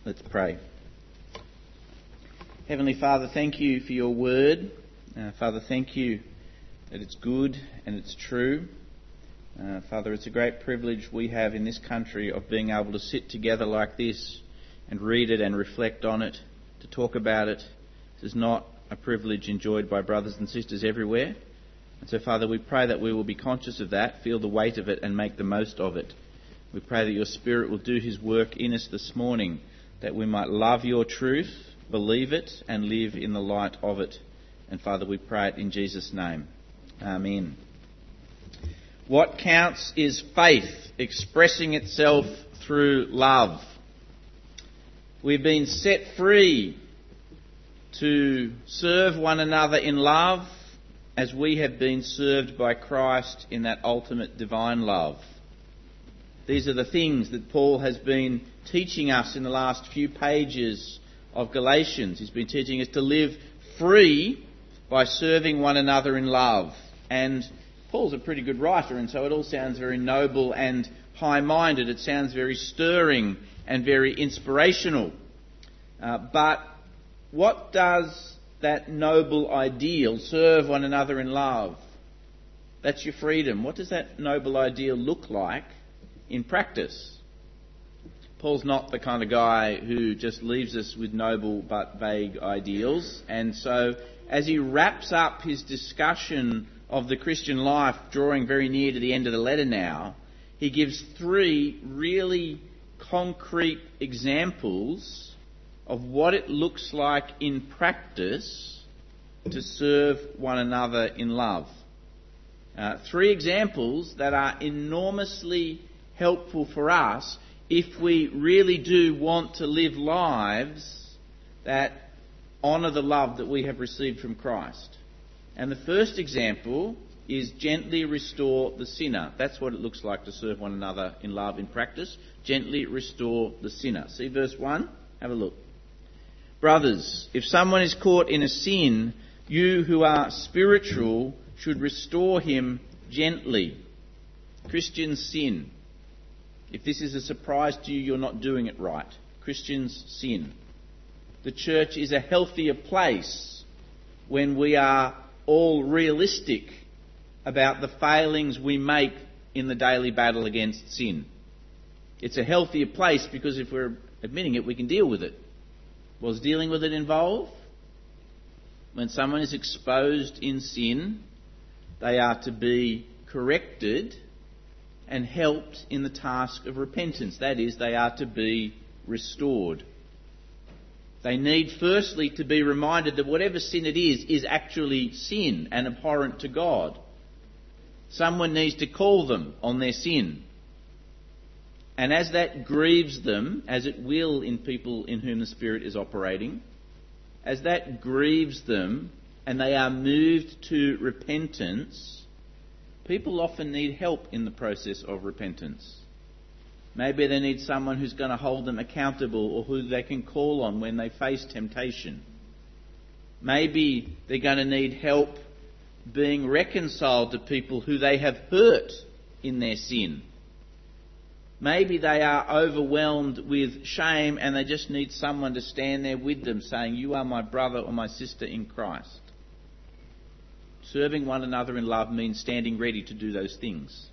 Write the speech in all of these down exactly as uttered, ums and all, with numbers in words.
Let's pray. Heavenly Father, thank you for your word. Uh, Father, thank you that it's good and it's true. Uh, Father, it's a great privilege we have in this country of being able to sit together like this and read it and reflect on it, to talk about it. This is not a privilege enjoyed by brothers and sisters everywhere. And so, Father, we pray that we will be conscious of that, feel the weight of it and make the most of it. We pray that your Spirit will do his work in us this morning, that we might love your truth, believe it and live in the light of it. And Father, we pray it in Jesus' name. Amen. What counts is faith expressing itself through love. We've been set free to serve one another in love as we have been served by Christ in that ultimate divine love. These are the things that Paul has been teaching us in the last few pages of Galatians. He's been teaching us to live free by serving one another in love. And Paul's a pretty good writer, and so it all sounds very noble and high-minded. It sounds very stirring and very inspirational. Uh, but what does that noble ideal, serve one another in love, that's your freedom, what does that noble ideal look like in practice? Paul's not the kind of guy who just leaves us with noble but vague ideals. And so as he wraps up his discussion of the Christian life, drawing very near to the end of the letter now, he gives three really concrete examples of what it looks like in practice to serve one another in love. Uh, three examples that are enormously helpful for us if we really do want to live lives that honour the love that we have received from Christ. And the first example is gently restore the sinner. That's what it looks like to serve one another in love in practice. Gently restore the sinner. See verse one? Have a look. Brothers, if someone is caught in a sin, you who are spiritual should restore him gently. Christians sin. If this is a surprise to you, you're not doing it right. Christians sin. The church is a healthier place when we are all realistic about the failings we make in the daily battle against sin. It's a healthier place because if we're admitting it, we can deal with it. What does dealing with it involve? When someone is exposed in sin, they are to be corrected and helped in the task of repentance. That is, they are to be restored. They need firstly to be reminded that whatever sin it is, is actually sin and abhorrent to God. Someone needs to call them on their sin. And as that grieves them, as it will in people in whom the Spirit is operating, as that grieves them and they are moved to repentance, people often need help in the process of repentance. Maybe they need someone who's going to hold them accountable or who they can call on when they face temptation. Maybe they're going to need help being reconciled to people who they have hurt in their sin. Maybe they are overwhelmed with shame and they just need someone to stand there with them saying, you are my brother or my sister in Christ. Serving one another in love means standing ready to do those things.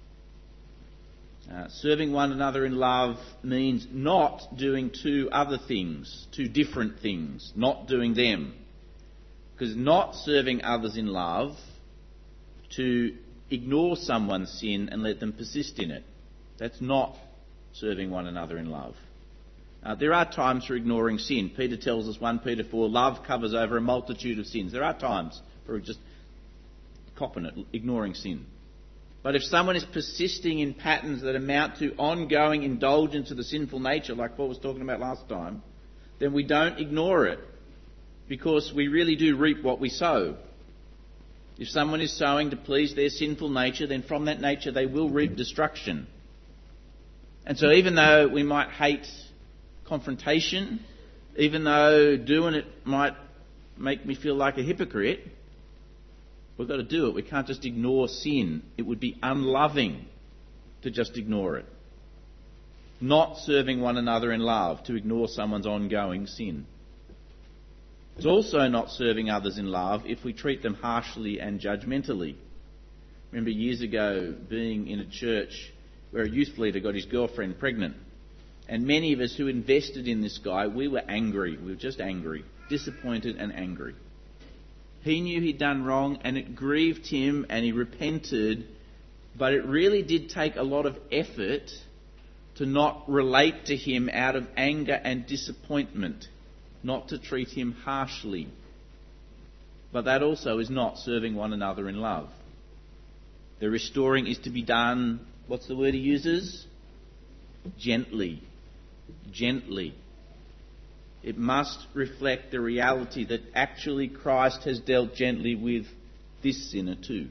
Uh, serving one another in love means not doing two other things, two different things, not doing them. Because not serving others in love, to ignore someone's sin and let them persist in it, that's not serving one another in love. Uh, there are times for ignoring sin. Peter tells us, First Peter four, love covers over a multitude of sins. There are times for just copping it, ignoring sin. But if someone is persisting in patterns that amount to ongoing indulgence of the sinful nature, like Paul was talking about last time, then we don't ignore it, because we really do reap what we sow. If someone is sowing to please their sinful nature, then from that nature they will reap destruction. And so even though we might hate confrontation, even though doing it might make me feel like a hypocrite, we've got to do it. We can't just ignore sin. It would be unloving to just ignore it. not serving one another in love to ignore someone's ongoing sin. It's also not serving others in love if we treat them harshly and judgmentally. Remember years ago being in a church where a youth leader got his girlfriend pregnant. And many of us who invested in this guy, we were angry. We were just angry, disappointed and angry. He knew he'd done wrong and it grieved him and he repented. But it really did take a lot of effort to not relate to him out of anger and disappointment, not to treat him harshly. But that also is not serving one another in love. The restoring is to be done, what's the word he uses? Gently. Gently. It must reflect the reality that actually Christ has dealt gently with this sinner too.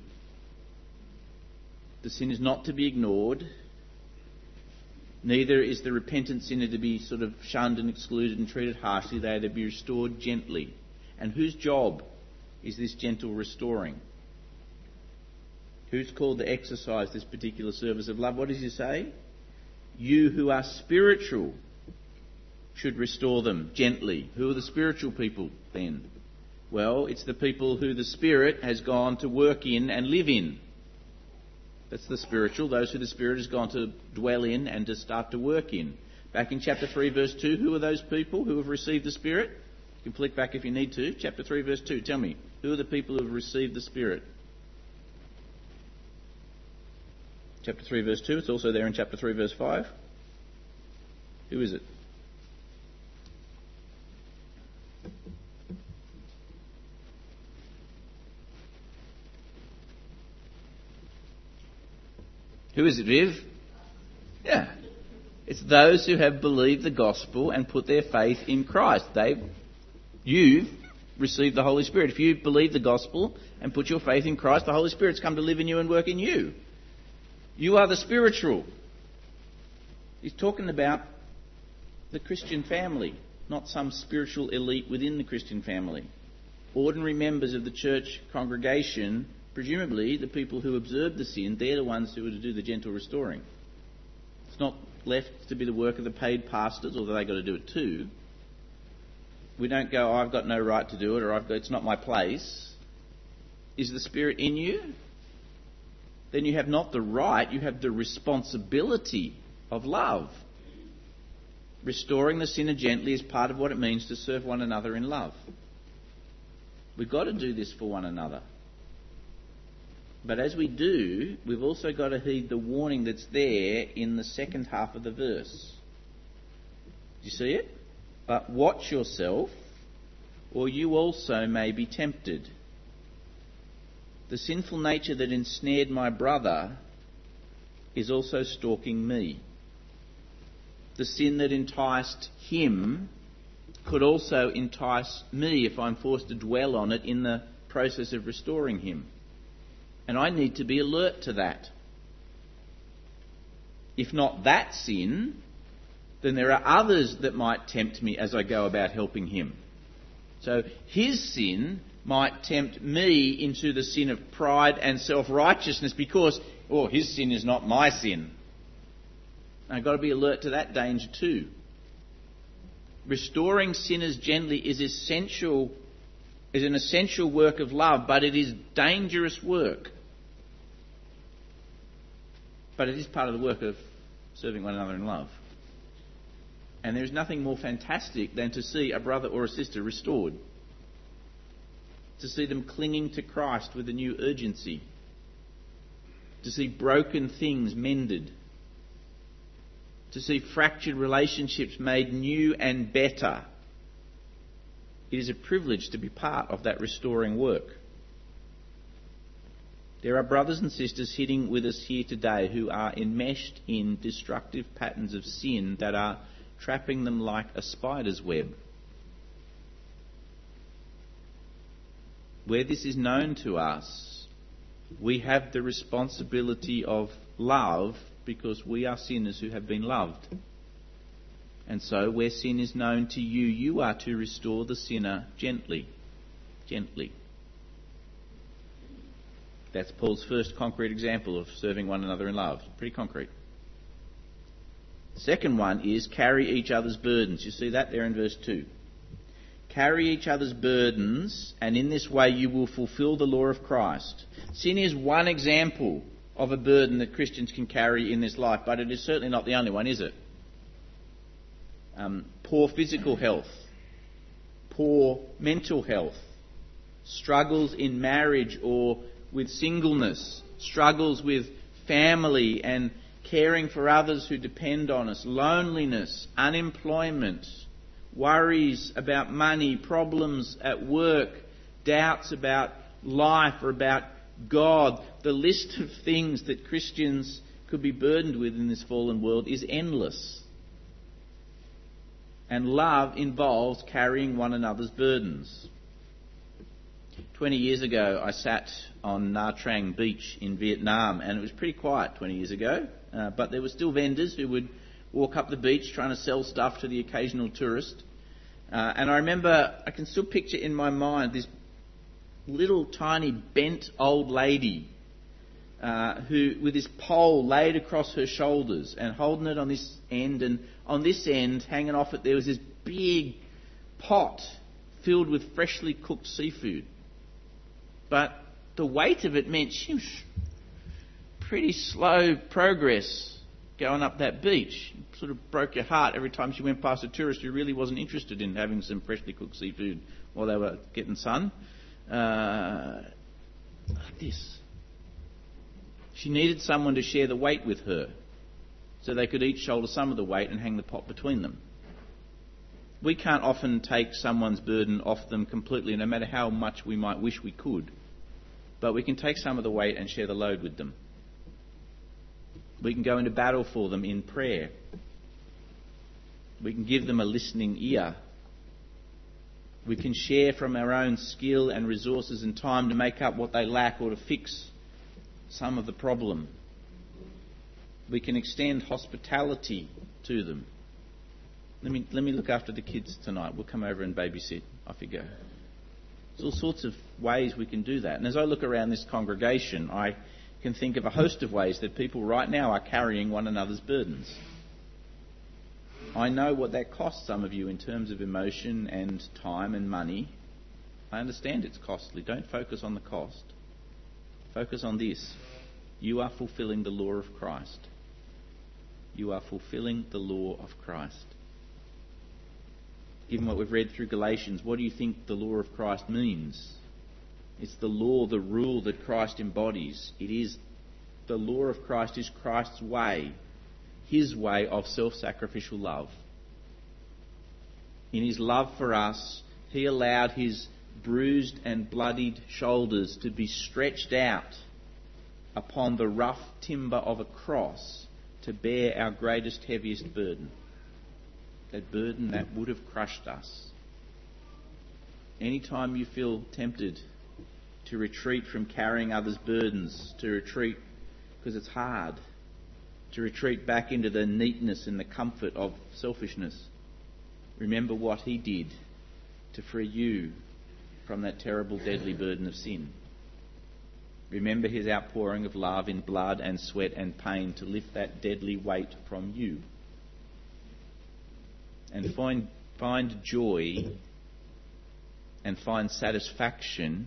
The sin is not to be ignored. Neither is the repentant sinner to be sort of shunned and excluded and treated harshly. They are to be restored gently. And whose job is this gentle restoring? Who's called to exercise this particular service of love? What does he say? You who are spiritual should restore them gently. Who are the spiritual people then? Well, it's the people who the Spirit has gone to work in and live in. That's the spiritual, those who the Spirit has gone to dwell in and to start to work in. Back in chapter three, verse two, who are those people who have received the Spirit? You can flick back if you need to. Chapter three, verse two, tell me, who are the people who have received the Spirit? Chapter three, verse two, it's also there in chapter three, verse five. Who is it? Who is it, Viv? Yeah. It's those who have believed the gospel and put their faith in Christ. They've, you've received the Holy Spirit. If you believe the gospel and put your faith in Christ, the Holy Spirit's come to live in you and work in you. You are the spiritual. He's talking about the Christian family, not some spiritual elite within the Christian family. Ordinary members of the church congregation, presumably the people who observe the sin, they're the ones who are to do the gentle restoring. It's not left to be the work of the paid pastors, although they've got to do it too. We don't go, oh, I've got no right to do it, or I've got, it's not my place. Is the Spirit in you? Then you have not the right, you have the responsibility of love. Restoring the sinner gently is part of what it means to serve one another in love. We've got to do this for one another. But as we do, we've also got to heed the warning that's there in the second half of the verse. Do you see it? But watch yourself, or you also may be tempted. The sinful nature that ensnared my brother is also stalking me. The sin that enticed him could also entice me if I'm forced to dwell on it in the process of restoring him. And I need to be alert to that. If not that sin, then there are others that might tempt me as I go about helping him. So his sin might tempt me into the sin of pride and self-righteousness because, oh, his sin is not my sin. I've got to be alert to that danger too. Restoring sinners gently is essential, is an essential work of love, but it is dangerous work. But it is part of the work of serving one another in love. And there is nothing more fantastic than to see a brother or a sister restored. To see them clinging to Christ with a new urgency. To see broken things mended. To see fractured relationships made new and better. It is a privilege to be part of that restoring work. There are brothers and sisters sitting with us here today who are enmeshed in destructive patterns of sin that are trapping them like a spider's web. Where this is known to us, we have the responsibility of love because we are sinners who have been loved. And so where sin is known to you, you are to restore the sinner gently. Gently. That's Paul's first concrete example of serving one another in love. Pretty concrete. The second one is carry each other's burdens. You see that there in verse two. Carry each other's burdens, and in this way you will fulfill the law of Christ. Sin is one example of a burden that Christians can carry in this life, but it is certainly not the only one, is it? Um, poor physical health, poor mental health, struggles in marriage or with singleness, struggles with family and caring for others who depend on us, loneliness, unemployment, worries about money, problems at work, doubts about life or about God. The list of things that Christians could be burdened with in this fallen world is endless. And love involves carrying one another's burdens. Twenty years ago, I sat on Nha Trang Beach in Vietnam, and it was pretty quiet twenty years ago, uh, but there were still vendors who would walk up the beach trying to sell stuff to the occasional tourist. Uh, and I remember, I can still picture in my mind this little tiny bent old lady uh, who, with this pole laid across her shoulders and holding it on this end, and on this end, hanging off it, there was this big pot filled with freshly cooked seafood. But the weight of it meant she was pretty slow progress going up that beach. It sort of broke your heart every time she went past a tourist who really wasn't interested in having some freshly cooked seafood while they were getting sun. Uh, like this. She needed someone to share the weight with her so they could each shoulder some of the weight and hang the pot between them. We can't often take someone's burden off them completely, no matter how much we might wish we could. But we can take some of the weight and share the load with them. We can go into battle for them in prayer. We can give them a listening ear. We can share from our own skill and resources and time to make up what they lack or to fix some of the problem. We can extend hospitality to them. Let me let me look after the kids tonight. We'll come over and babysit. Off you go. There's all sorts of ways we can do that. And as I look around this congregation, I can think of a host of ways that people right now are carrying one another's burdens. I know what that costs some of you in terms of emotion and time and money. I understand it's costly. Don't focus on the cost. Focus on this. You are fulfilling the law of Christ. You are fulfilling the law of Christ. Given what we've read through Galatians, what do you think the law of Christ means? It's the law, the rule that Christ embodies. It is the law of Christ is Christ's way, his way of self-sacrificial love. In his love for us, he allowed his bruised and bloodied shoulders to be stretched out upon the rough timber of a cross to bear our greatest, heaviest burden. That burden that would have crushed us. Anytime you feel tempted to retreat from carrying others' burdens, to retreat because it's hard, to retreat back into the neatness and the comfort of selfishness, remember what he did to free you from that terrible, deadly burden of sin. Remember his outpouring of love in blood and sweat and pain to lift that deadly weight from you. And find, find joy and find satisfaction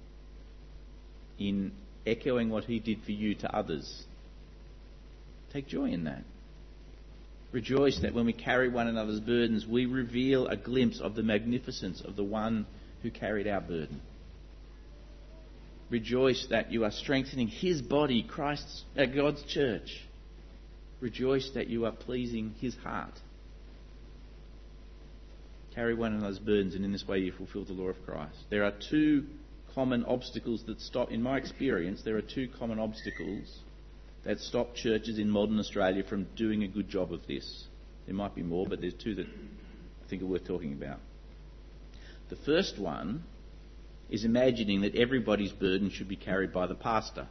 in echoing what he did for you to others. Take joy in that. Rejoice that when we carry one another's burdens, we reveal a glimpse of the magnificence of the one who carried our burden. Rejoice that you are strengthening his body, Christ's, uh, God's church. Rejoice that you are pleasing his heart. Carry one another's burdens, and in this way you fulfill the law of Christ. There are two common obstacles that stop, in my experience, there are two common obstacles that stop churches in modern Australia from doing a good job of this. There might be more, but there's two that I think are worth talking about. The first one is imagining that everybody's burden should be carried by the pastor.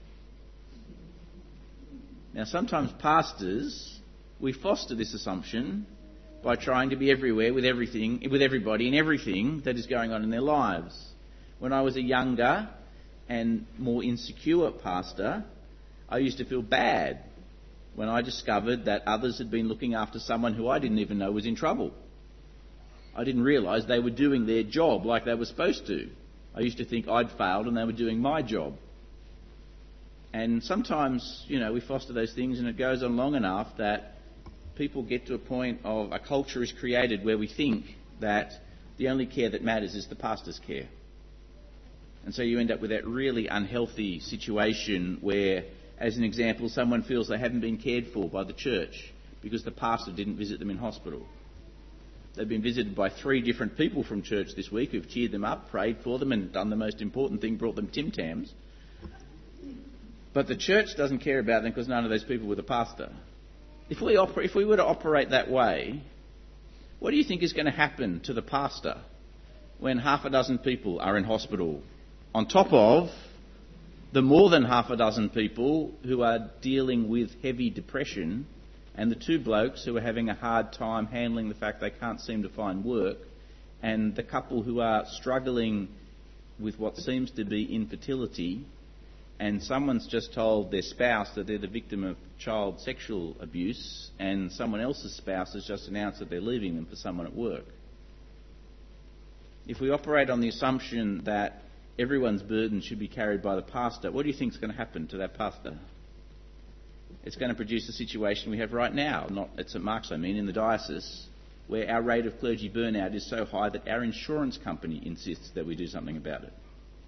Now, sometimes pastors, we foster this assumption by trying to be everywhere with everything, with everybody and everything that is going on in their lives. When I was a younger and more insecure pastor, I used to feel bad when I discovered that others had been looking after someone who I didn't even know was in trouble. I didn't realise they were doing their job like they were supposed to. I used to think I'd failed and they were doing my job. And sometimes, you know, we foster those things and it goes on long enough that people get to a point of a culture is created where we think that the only care that matters is the pastor's care. And so you end up with that really unhealthy situation where, as an example, someone feels they haven't been cared for by the church because the pastor didn't visit them in hospital. They've been visited by three different people from church this week who've cheered them up, prayed for them and done the most important thing, brought them Tim Tams. But the church doesn't care about them because none of those people were the pastor. If we, oper- if we were to operate that way, what do you think is going to happen to the pastor when half a dozen people are in hospital, on top of the more than half a dozen people who are dealing with heavy depression and the two blokes who are having a hard time handling the fact they can't seem to find work, and the couple who are struggling with what seems to be infertility, and someone's just told their spouse that they're the victim of child sexual abuse, and someone else's spouse has just announced that they're leaving them for someone at work. If we operate on the assumption that everyone's burden should be carried by the pastor, what do you think is going to happen to that pastor? It's going to produce a situation we have right now, not at St Mark's, I mean, in the diocese, where our rate of clergy burnout is so high that our insurance company insists that we do something about it.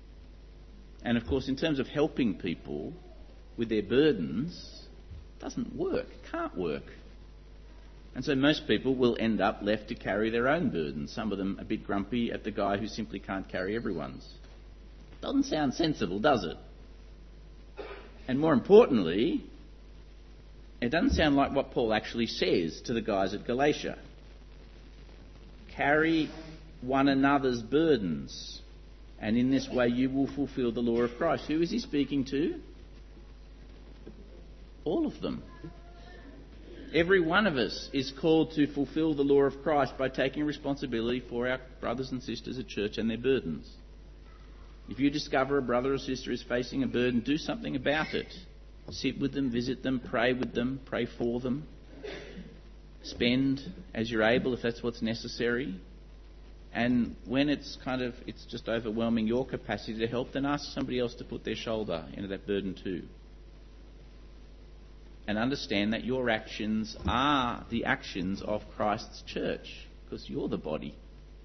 And of course, in terms of helping people with their burdens, it doesn't work, it can't work. And so most people will end up left to carry their own burdens, some of them a bit grumpy at the guy who simply can't carry everyone's. Doesn't sound sensible, does it? And more importantly, it doesn't sound like what Paul actually says to the guys at Galatia. Carry one another's burdens, and in this way you will fulfill the law of Christ. Who is he speaking to? All of them. Every one of us is called to fulfill the law of Christ by taking responsibility for our brothers and sisters at church and their burdens. If you discover a brother or sister is facing a burden, do something about it. Sit with them, visit them, pray with them, pray for them. Spend as you're able if that's what's necessary. And when it's kind of, it's just overwhelming your capacity to help, then ask somebody else to put their shoulder into that burden too. And understand that your actions are the actions of Christ's church, because you're the body.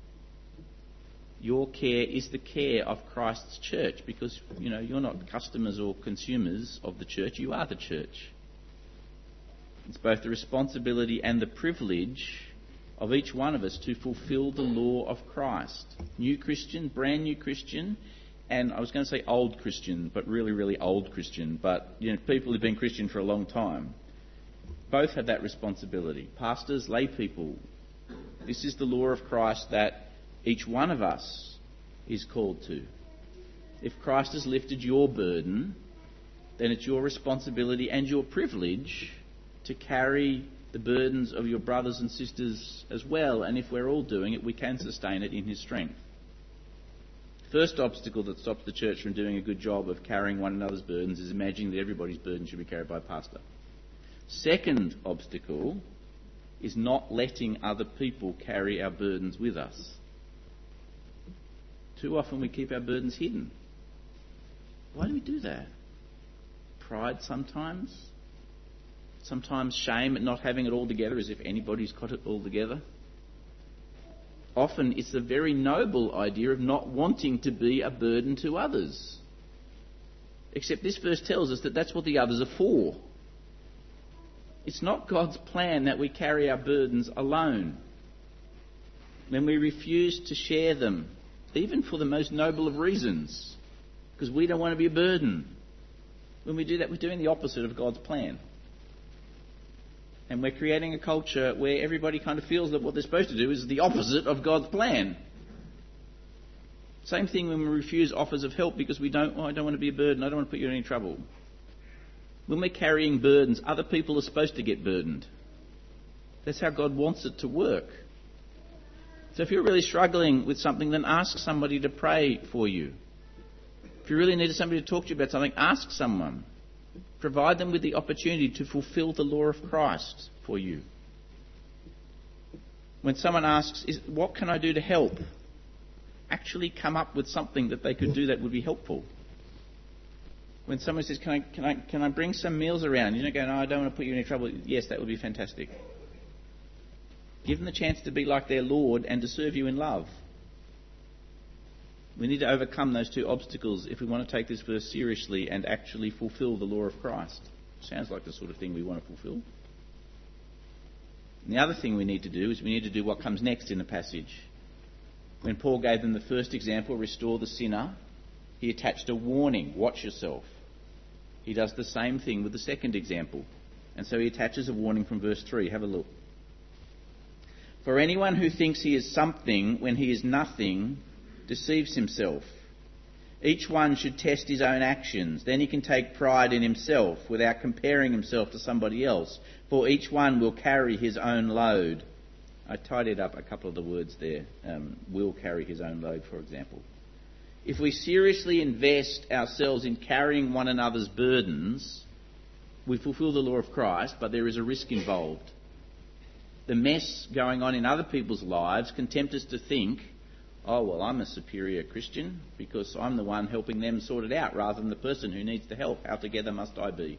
Your care is the care of Christ's church, because, you know, you're not customers or consumers of the church, you are the church. It's both the responsibility and the privilege of each one of us to fulfil the law of Christ. New Christian, brand new Christian, and I was going to say old Christian, but really, really old Christian, but, you know, people who've been Christian for a long time. Both have that responsibility. Pastors, lay people. This is the law of Christ that each one of us is called to. If Christ has lifted your burden, then it's your responsibility and your privilege to carry the burdens of your brothers and sisters as well. And if we're all doing it, we can sustain it in his strength. First obstacle that stops the church from doing a good job of carrying one another's burdens is imagining that everybody's burden should be carried by a pastor. Second obstacle is not letting other people carry our burdens with us. Too often we keep our burdens hidden. Why do we do that? Pride sometimes. Sometimes shame at not having it all together, as if anybody's got it all together. Often it's the very noble idea of not wanting to be a burden to others. Except this verse tells us that that's what the others are for. It's not God's plan that we carry our burdens alone. When we refuse to share them, even for the most noble of reasons, because we don't want to be a burden. When we do that, we're doing the opposite of God's plan. And we're creating a culture where everybody kind of feels that what they're supposed to do is the opposite of God's plan. Same thing when we refuse offers of help because we don't, oh, I don't want to be a burden, I don't want to put you in any trouble. When we're carrying burdens, other people are supposed to get burdened. That's how God wants it to work. So if you're really struggling with something, then ask somebody to pray for you. If you really need somebody to talk to you about something, ask someone. Provide them with the opportunity to fulfill the law of Christ for you. When someone asks, is, what can I do to help? Actually come up with something that they could do that would be helpful. When someone says, can I, can I, can I bring some meals around? You don't go, no, I don't want to put you in any trouble. Yes, that would be fantastic. Give them the chance to be like their Lord and to serve you in love. We need to overcome those two obstacles if we want to take this verse seriously and actually fulfill the law of Christ. Sounds like the sort of thing we want to fulfill. And the other thing we need to do is we need to do what comes next in the passage. When Paul gave them the first example, restore the sinner, he attached a warning, watch yourself. He does the same thing with the second example. And so he attaches a warning from verse three. Have a look. For anyone who thinks he is something when he is nothing deceives himself. Each one should test his own actions. Then he can take pride in himself without comparing himself to somebody else. For each one will carry his own load. I tidied up a couple of the words there. Um, will carry his own load, for example. If we seriously invest ourselves in carrying one another's burdens, we fulfill the law of Christ, but there is a risk involved. The mess going on in other people's lives can tempt us to think, oh, well, I'm a superior Christian because I'm the one helping them sort it out rather than the person who needs the help. How together must I be?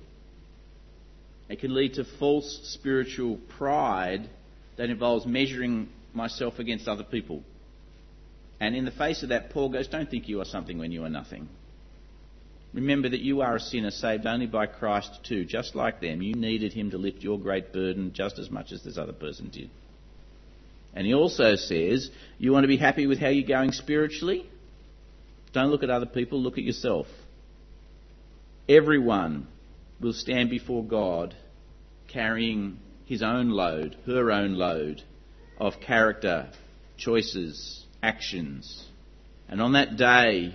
It can lead to false spiritual pride that involves measuring myself against other people. And in the face of that, Paul goes, don't think you are something when you are nothing. Remember that you are a sinner saved only by Christ too. Just like them, you needed him to lift your great burden just as much as this other person did. And he also says, you want to be happy with how you're going spiritually? Don't look at other people, look at yourself. Everyone will stand before God carrying his own load, her own load of character, choices, actions. And on that day,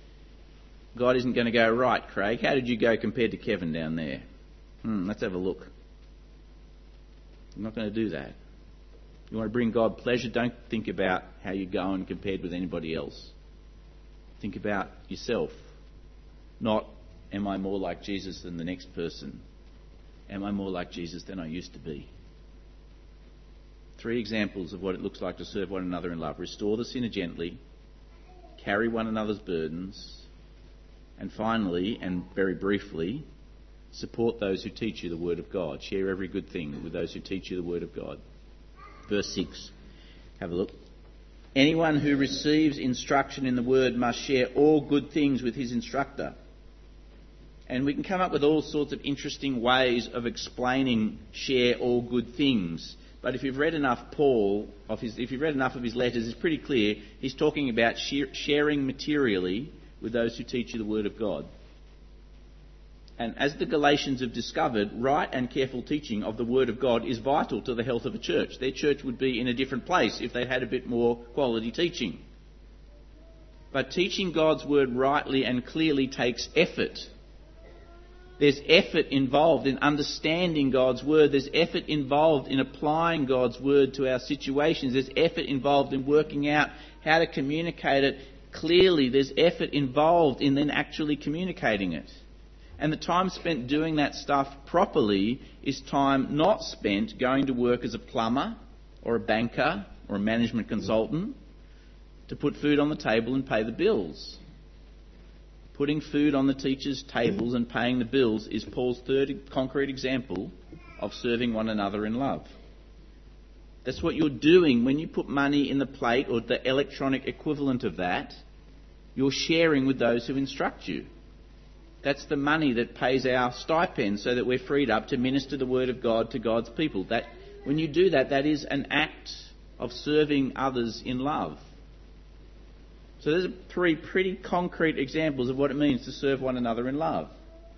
God isn't going to go, right, Craig, how did you go compared to Kevin down there? Hmm, let's have a look. I'm not going to do that. You want to bring God pleasure, don't think about how you're going compared with anybody else. Think about yourself. Not, am I more like Jesus than the next person? Am I more like Jesus than I used to be? Three examples of what it looks like to serve one another in love. Restore the sinner gently, carry one another's burdens, and finally, and very briefly, support those who teach you the Word of God. Share every good thing with those who teach you the Word of God. Verse six. Have a look. Anyone who receives instruction in the Word must share all good things with his instructor. And we can come up with all sorts of interesting ways of explaining share all good things. But if you've read enough Paul, of his, if you've read enough of his letters, it's pretty clear he's talking about share, sharing materially with those who teach you the Word of God. And as the Galatians have discovered, right and careful teaching of the Word of God is vital to the health of a church. Their church would be in a different place if they'd had a bit more quality teaching. But teaching God's Word rightly and clearly takes effort. There's effort involved in understanding God's Word. There's effort involved in applying God's Word to our situations. There's effort involved in working out how to communicate it clearly. There's effort involved in then actually communicating it. And the time spent doing that stuff properly is time not spent going to work as a plumber or a banker or a management consultant to put food on the table and pay the bills. Putting food on the teachers' tables and paying the bills is Paul's third concrete example of serving one another in love. That's what you're doing when you put money in the plate or the electronic equivalent of that. You're sharing with those who instruct you. That's the money that pays our stipend so that we're freed up to minister the Word of God to God's people. That when you do that, that is an act of serving others in love. So there's three pretty concrete examples of what it means to serve one another in love.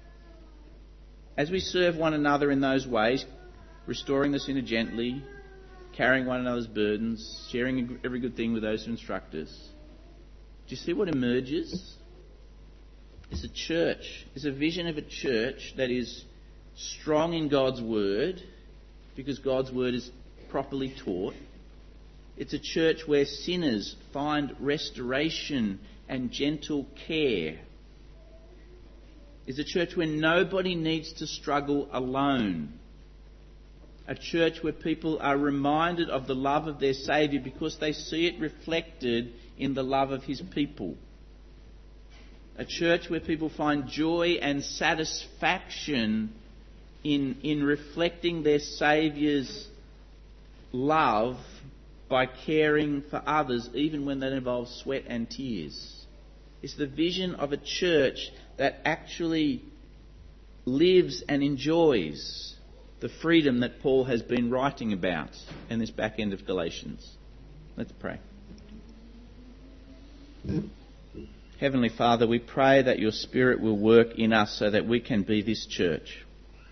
As we serve one another in those ways, restoring the sinner gently, carrying one another's burdens, sharing every good thing with those who instruct us, do you see what emerges? It's a church. It's a vision of a church that is strong in God's Word, because God's Word is properly taught. It's a church where sinners find restoration and gentle care. is a church where nobody needs to struggle alone. A church where people are reminded of the love of their Saviour because they see it reflected in the love of His people. A church where people find joy and satisfaction in, in reflecting their Saviour's love by caring for others, even when that involves sweat and tears. It's the vision of a church that actually lives and enjoys the freedom that Paul has been writing about in this back end of Galatians. Let's pray. Heavenly Father, we pray that your Spirit will work in us so that we can be this church.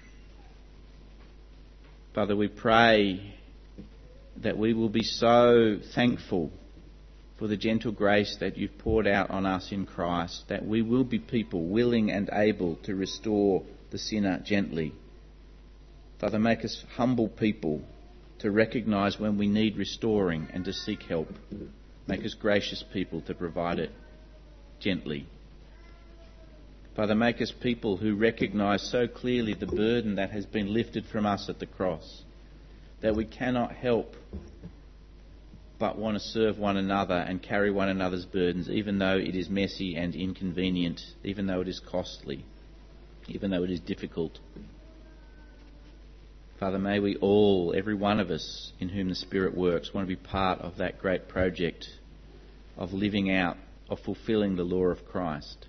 Father, we pray that we will be so thankful for the gentle grace that you've poured out on us in Christ, that we will be people willing and able to restore the sinner gently. Father, make us humble people to recognise when we need restoring and to seek help. Make us gracious people to provide it gently. Father, make us people who recognise so clearly the burden that has been lifted from us at the cross, that we cannot help but want to serve one another and carry one another's burdens, even though it is messy and inconvenient, even though it is costly, even though it is difficult. Father, may we all, every one of us in whom the Spirit works, want to be part of that great project of living out, of fulfilling the law of Christ.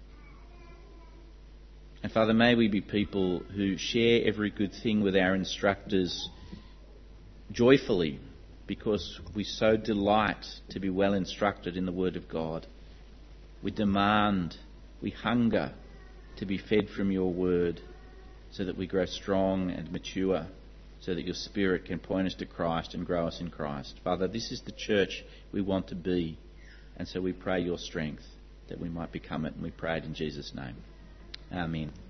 And Father, may we be people who share every good thing with our instructors joyfully, because we so delight to be well instructed in the Word of God. We demand, we hunger to be fed from your Word so that we grow strong and mature, so that your Spirit can point us to Christ and grow us in Christ. Father, this is the church we want to be, and so we pray your strength that we might become it, and we pray it in Jesus' name. Amen.